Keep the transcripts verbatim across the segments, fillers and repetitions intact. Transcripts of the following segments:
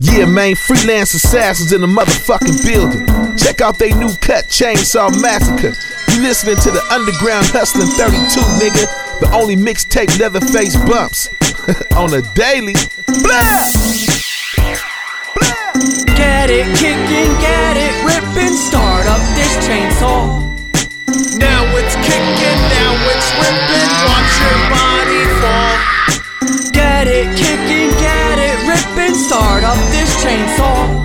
Yeah, man, freelance assassins in the motherfucking building. Check out they new cut, Chainsaw Massacre. You listening to the Underground Hustlin' thirty-two, nigga. The only mixtape Leatherface bumps on a daily. Blah! Blah! Get it, kicking, get it, ripping, start up this chainsaw. Now it's kicking, now it's ripping, watch your body fall. Get it, kicking, get it, ripping, start up this chainsaw.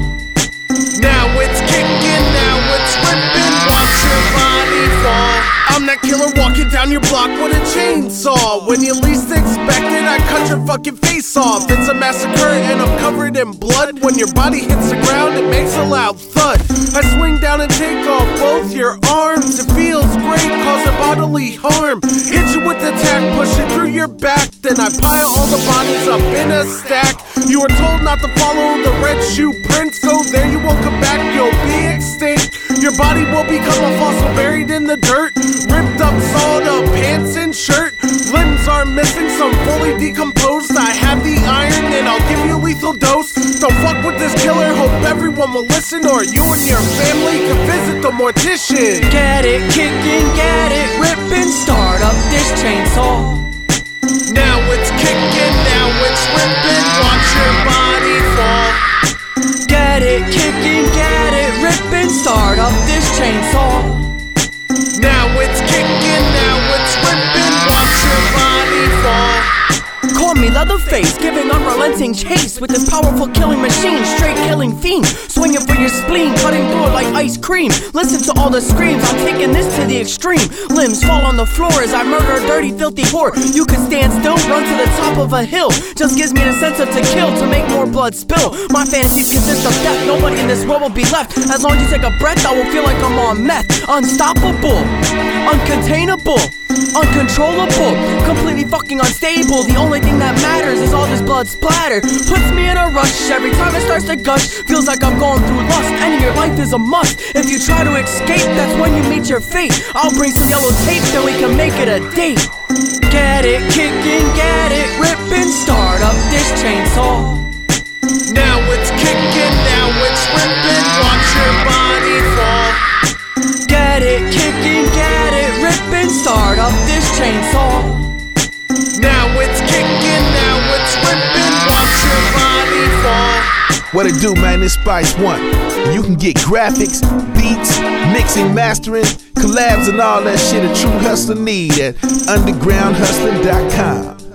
Now it's kicking, now it's ripping, watch your body fall. I'm that killer walking down your block with a chainsaw. When you least expect it, I cut your fucking face off. It's a massacre and I'm covered in blood. When your body hits the ground, it makes a loud thud. I swing down and take off both your arms. It feels great, causing bodily harm. Hit you with the tack, push it through your back. Then I pile all the bodies up in a stack. You were told not to follow the red shoe prints. Go there, you won't come back, you'll be extinct. Your body will become a fossil buried in the dirt. Ripped up, sawed up pants and shirt. Limbs are missing, some fully decomposed. I have the iron and I'll give you a lethal dose. Don't fuck with this killer, hope everyone will listen, or you and your family can visit the mortician. Get it, kicking, get it, ripping, start up this chainsaw. Now it's kicking, now it's ripping, watch your body fall. Get it, kicking, get it, ripping, start up this chainsaw. Now it's kicking, now it's ripping, watch your body fall. Call me Leatherface, giving unrelenting chase with this powerful killing machine, straight killing fiend, swinging for your spleen, cutting through it like ice cream. Listen to all the screams, I'm taking this to the extreme. Limbs fall on the floor as I murder a dirty, filthy whore. You can stand still, run to the top of a hill. Just gives me the sense of to kill, to make more blood spill. My fantasies consist of death, nobody in this world will be left. As long as you take a breath, I will feel like I'm on meth. Unstoppable, uncontainable, uncontrollable, completely fucking unstable. The only thing that matters is all this blood splatter. Puts me in a rush every time it starts to gush. Feels like I'm going through lust, ending your life is a must. If you try to escape, that's when you meet your fate. I'll bring some yellow tape, then we can make it a date. Get it, kicking, get it, ripping, start up this chainsaw. Now it's kicking, now it's ripping, watch your body fall. Get it, kicking, get it, ripping, start up this chainsaw. Now it's kicking, now it's ripping, watch your body fall. What it do, man? It's Spice One. And you can get graphics, beats, mixing, mastering, collabs, and all that shit a true hustler need at underground hustling dot com.